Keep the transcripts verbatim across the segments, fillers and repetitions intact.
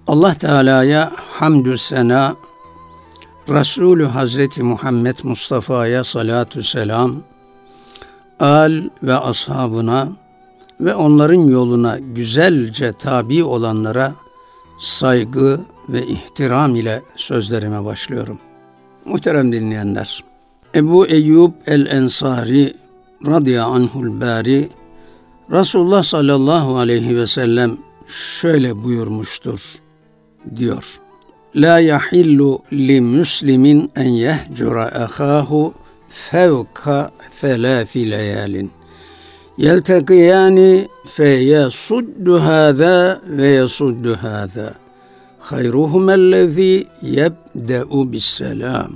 Allah Teala'ya hamdü sena, Resulü Hazreti Muhammed Mustafa'ya salatü selam, âl ve ashabına ve onların yoluna güzelce tabi olanlara saygı ve ihtiram ile sözlerime başlıyorum. Muhterem dinleyenler, Ebu Eyyub el-Ensari radıyallahu anhul bari, Resulullah sallallahu aleyhi ve sellem şöyle buyurmuştur diyor. La yahillu li muslimin en yehcura ahahu fevka thelâthi leyalin. Yeltekiyani fe yasuddu hâzâ ve yasuddu hâzâ. Hayruhumellezî yebde'u bisselam.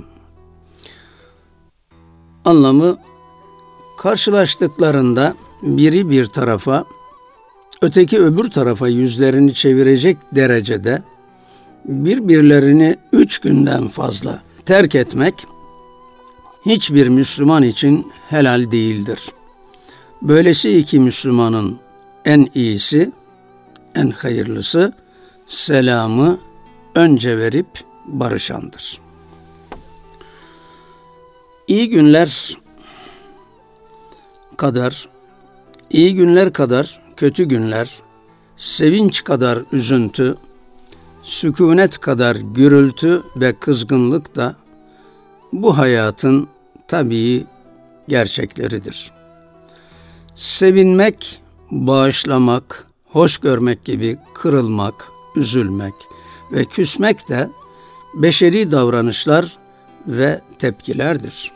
Anlamı, karşılaştıklarında biri bir tarafa, öteki öbür tarafa yüzlerini çevirecek derecede birbirlerini üç günden fazla terk etmek hiçbir Müslüman için helal değildir. Böylesi iki Müslümanın en iyisi, en hayırlısı selamı önce verip barışandır. İyi günler kadar, iyi günler kadar kötü günler, sevinç kadar üzüntü, sükunet kadar gürültü ve kızgınlık da bu hayatın tabii gerçekleridir. Sevinmek, bağışlamak, hoş görmek gibi kırılmak, üzülmek ve küsmek de beşeri davranışlar ve tepkilerdir.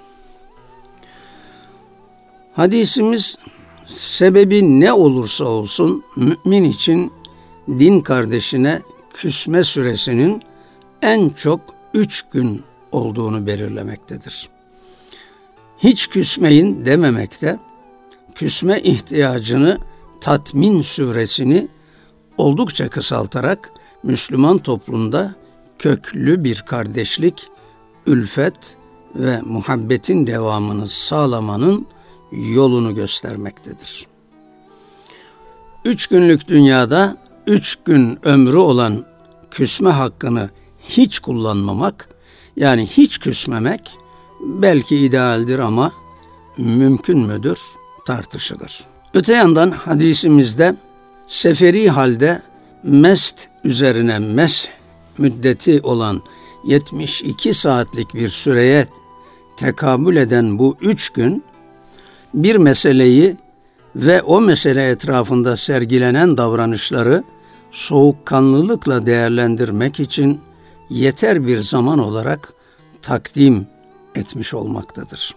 Hadisimiz, sebebi ne olursa olsun mümin için din kardeşine küsme süresinin en çok üç gün olduğunu belirlemektedir. Hiç küsmeyin dememekte, küsme ihtiyacını tatmin süresini oldukça kısaltarak Müslüman toplumda köklü bir kardeşlik, ülfet ve muhabbetin devamını sağlamanın yolunu göstermektedir. Üç günlük dünyada üç gün ömrü olan küsme hakkını hiç kullanmamak, yani hiç küsmemek belki idealdir ama mümkün müdür tartışılır. Öte yandan hadisimizde seferi halde mest üzerine mesh müddeti olan yetmiş iki saatlik bir süreye tekabül eden bu üç gün bir meseleyi ve o mesele etrafında sergilenen davranışları soğukkanlılıkla değerlendirmek için yeter bir zaman olarak takdim etmiş olmaktadır.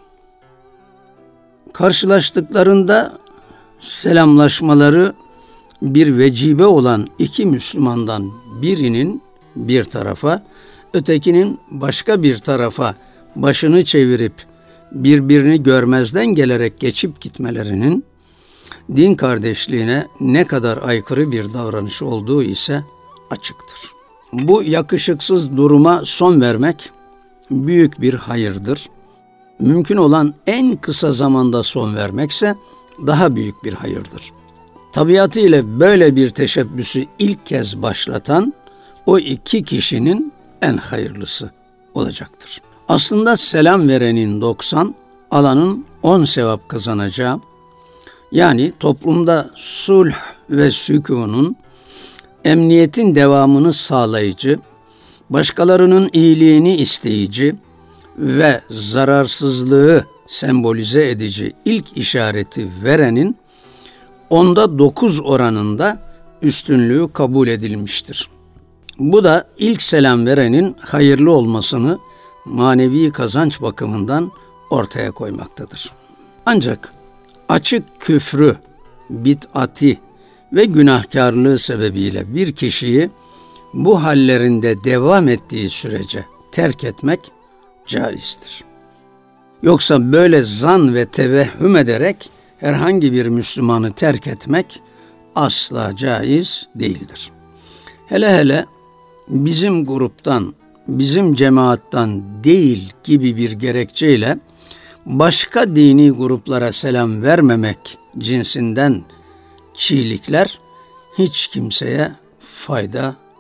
Karşılaştıklarında selamlaşmaları bir vecibe olan iki Müslümandan birinin bir tarafa, ötekinin başka bir tarafa başını çevirip birbirini görmezden gelerek geçip gitmelerinin din kardeşliğine ne kadar aykırı bir davranış olduğu ise açıktır. Bu yakışıksız duruma son vermek büyük bir hayırdır. Mümkün olan en kısa zamanda son vermekse daha büyük bir hayırdır. Tabiatıyla böyle bir teşebbüsü ilk kez başlatan o iki kişinin en hayırlısı olacaktır. Aslında selam verenin doksan, alanın on sevap kazanacağı, yani toplumda sulh ve sükunun, emniyetin devamını sağlayıcı, başkalarının iyiliğini isteyici ve zararsızlığı sembolize edici ilk işareti verenin onda dokuz oranında üstünlüğü kabul edilmiştir. Bu da ilk selam verenin hayırlı olmasını manevi kazanç bakımından ortaya koymaktadır. Ancak açık küfrü, bid'ati ve günahkarlığı sebebiyle bir kişiyi bu hallerinde devam ettiği sürece terk etmek caizdir. Yoksa böyle zan ve tevehhüm ederek herhangi bir Müslümanı terk etmek asla caiz değildir. Hele hele bizim gruptan, bizim cemaattan değil gibi bir gerekçeyle başka dini gruplara selam vermemek cinsinden çiğlikler hiç kimseye fayda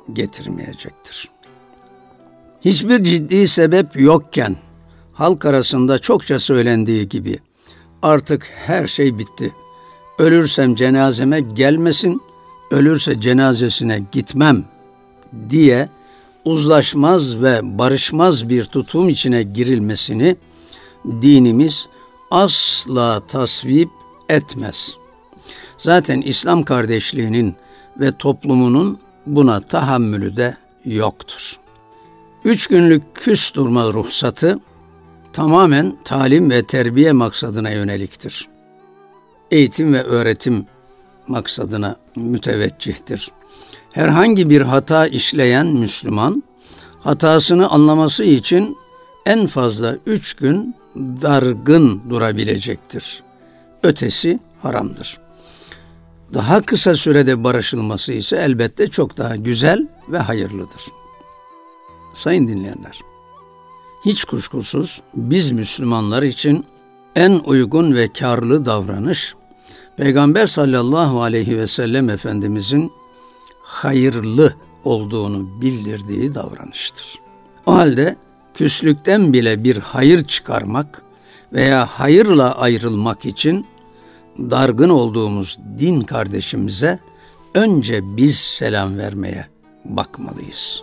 getirmeyecektir. Hiçbir ciddi sebep yokken halk arasında çokça söylendiği gibi artık her şey bitti. Ölürsem cenazeme gelmesin, ölürse cenazesine gitmem diye uzlaşmaz ve barışmaz bir tutum içine girilmesini dinimiz asla tasvip etmez. Zaten İslam kardeşliğinin ve toplumunun buna tahammülü de yoktur. Üç günlük küs durma ruhsatı tamamen talim ve terbiye maksadına yöneliktir. Eğitim ve öğretim maksadına müteveccihtir. Herhangi bir hata işleyen Müslüman, hatasını anlaması için en fazla üç gün dargın durabilecektir. Ötesi haramdır. Daha kısa sürede barışılması ise elbette çok daha güzel ve hayırlıdır. Sayın dinleyenler, hiç kuşkusuz biz Müslümanlar için en uygun ve kârlı davranış, Peygamber sallallahu aleyhi ve sellem Efendimizin hayırlı olduğunu bildirdiği davranıştır. O halde küslükten bile bir hayır çıkarmak veya hayırla ayrılmak için dargın olduğumuz din kardeşimize önce biz selam vermeye bakmalıyız.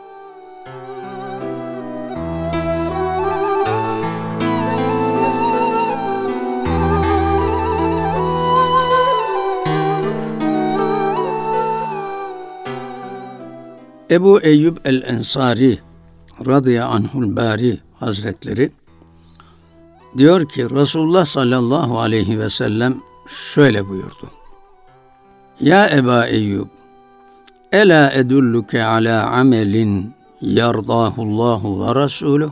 Ebu Eyyub el-Ensari radıyallahu anhul bari Hazretleri diyor ki Resulullah sallallahu aleyhi ve sellem şöyle buyurdu. Ya Eba Eyyub, ela edulluke ala amelin yardahullahu ve rasuluh?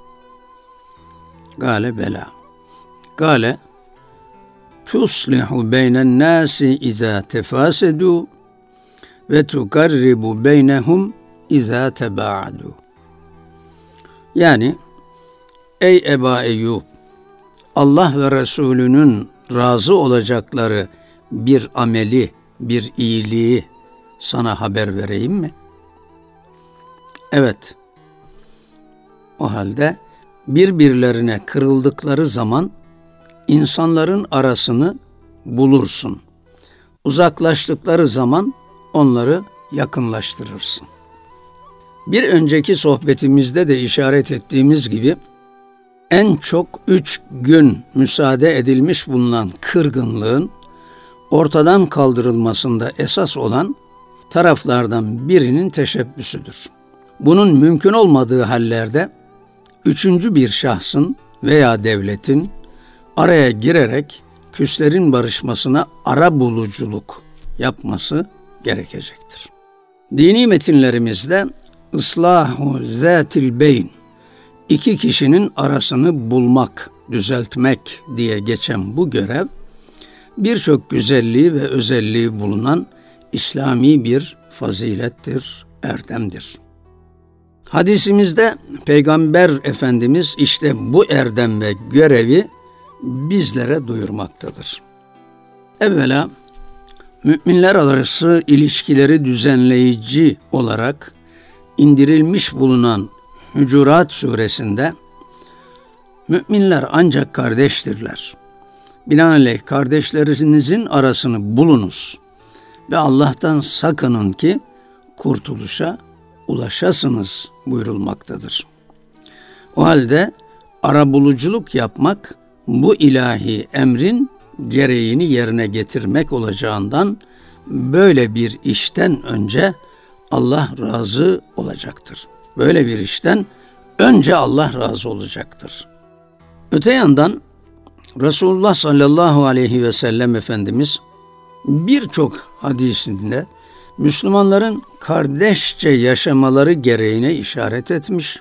Gale bela. Gale tuslihu beynen nasi izâ tefasedû ve tukarribu beynehum izâ tebaadû. Yani ey Eba Eyyub, Allah ve Resulünün razı olacakları bir ameli, bir iyiliği sana haber vereyim mi? Evet. O halde birbirlerine kırıldıkları zaman insanların arasını bulursun. Uzaklaştıkları zaman onları yakınlaştırırsın. Bir önceki sohbetimizde de işaret ettiğimiz gibi en çok üç gün müsaade edilmiş bulunan kırgınlığın ortadan kaldırılmasında esas olan taraflardan birinin teşebbüsüdür. Bunun mümkün olmadığı hallerde üçüncü bir şahsın veya devletin araya girerek küslerin barışmasına arabuluculuk yapması gerekecektir. Dini metinlerimizde ıslahu zâtil beyn, iki kişinin arasını bulmak, düzeltmek diye geçen bu görev, birçok güzelliği ve özelliği bulunan İslami bir fazilettir, erdemdir. Hadisimizde Peygamber Efendimiz işte bu erdem ve görevi bizlere duyurmaktadır. Evvela müminler arası ilişkileri düzenleyici olarak indirilmiş bulunan Hucurat suresinde müminler ancak kardeştirler. Binaenaleyh kardeşlerinizin arasını bulunuz ve Allah'tan sakının ki kurtuluşa ulaşasınız buyurulmaktadır. O halde arabuluculuk yapmak bu ilahi emrin gereğini yerine getirmek olacağından böyle bir işten önce Allah razı olacaktır. Böyle bir işten önce Allah razı olacaktır. Öte yandan Resulullah sallallahu aleyhi ve sellem Efendimiz birçok hadisinde Müslümanların kardeşçe yaşamaları gereğine işaret etmiş,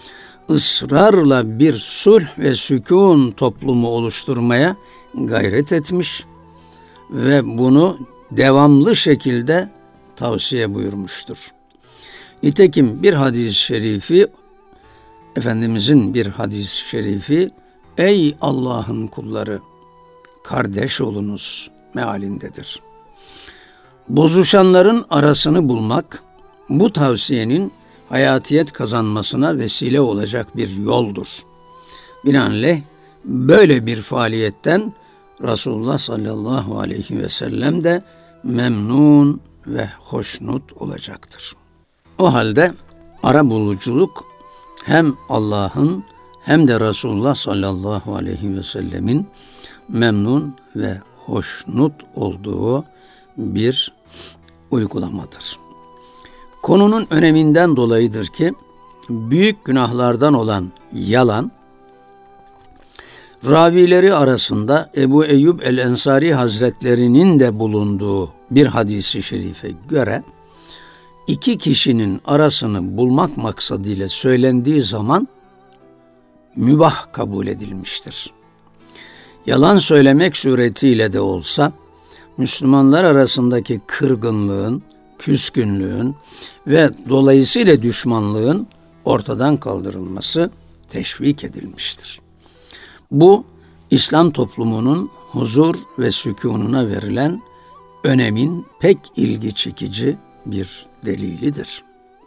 ısrarla bir sulh ve sükûn toplumu oluşturmaya gayret etmiş ve bunu devamlı şekilde tavsiye buyurmuştur. Nitekim bir hadis-i şerifi, Efendimizin bir hadis-i şerifi, ey Allah'ın kulları, kardeş olunuz mealindedir. Bozuşanların arasını bulmak, bu tavsiyenin hayatiyet kazanmasına vesile olacak bir yoldur. Binaenaleyh böyle bir faaliyetten Resulullah sallallahu aleyhi ve sellem de memnun ve hoşnut olacaktır. O halde arabuluculuk hem Allah'ın hem de Resulullah sallallahu aleyhi ve sellemin memnun ve hoşnut olduğu bir uygulamadır. Konunun öneminden dolayıdır ki büyük günahlardan olan yalan, ravileri arasında Ebu Eyyub el-Ensari Hazretlerinin de bulunduğu bir hadisi şerife göre iki kişinin arasını bulmak maksadıyla söylendiği zaman mübah kabul edilmiştir. Yalan söylemek suretiyle de olsa Müslümanlar arasındaki kırgınlığın, küskünlüğün ve dolayısıyla düşmanlığın ortadan kaldırılması teşvik edilmiştir. Bu, İslam toplumunun huzur ve sükûnuna verilen önemin pek ilgi çekici bir delilidir.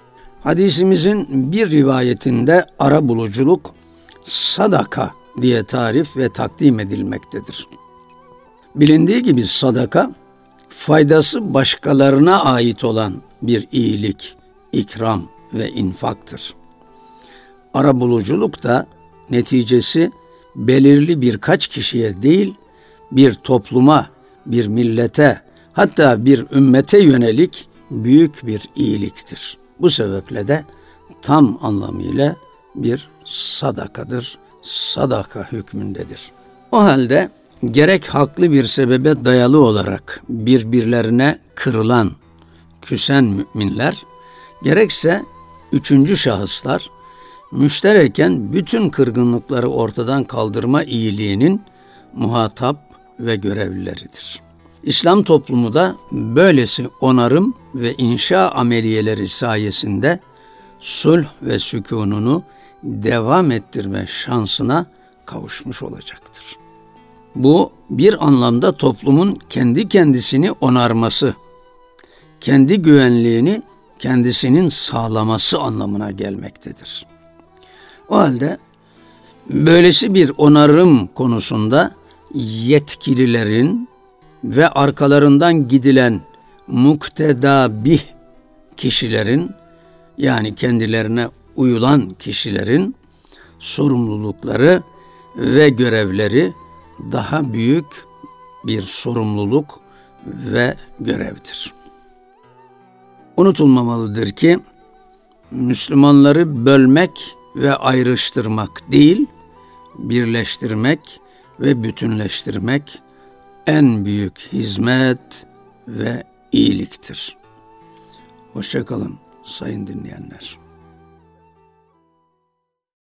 Hadisimizin bir rivayetinde arabuluculuk sadaka diye tarif ve takdim edilmektedir. Bilindiği gibi sadaka, faydası başkalarına ait olan bir iyilik, ikram ve infaktır. Arabuluculuk da neticesi belirli birkaç kişiye değil, bir topluma, bir millete, hatta bir ümmete yönelik büyük bir iyiliktir. Bu sebeple de tam anlamıyla bir sadakadır, sadaka hükmündedir. O halde gerek haklı bir sebebe dayalı olarak birbirlerine kırılan, küsen müminler, gerekse üçüncü şahıslar, müştereken bütün kırgınlıkları ortadan kaldırma iyiliğinin muhatap ve görevlileridir. İslam toplumu da böylesi onarım ve inşa ameliyeleri sayesinde sulh ve sükûnunu devam ettirme şansına kavuşmuş olacaktır. Bu bir anlamda toplumun kendi kendisini onarması, kendi güvenliğini kendisinin sağlaması anlamına gelmektedir. O halde böylesi bir onarım konusunda yetkililerin ve arkalarından gidilen muktedabih kişilerin, yani kendilerine uyulan kişilerin sorumlulukları ve görevleri daha büyük bir sorumluluk ve görevdir. Unutulmamalıdır ki Müslümanları bölmek ve ayrıştırmak değil, birleştirmek ve bütünleştirmek en büyük hizmet ve iyiliktir. Hoşça kalın sayın dinleyenler.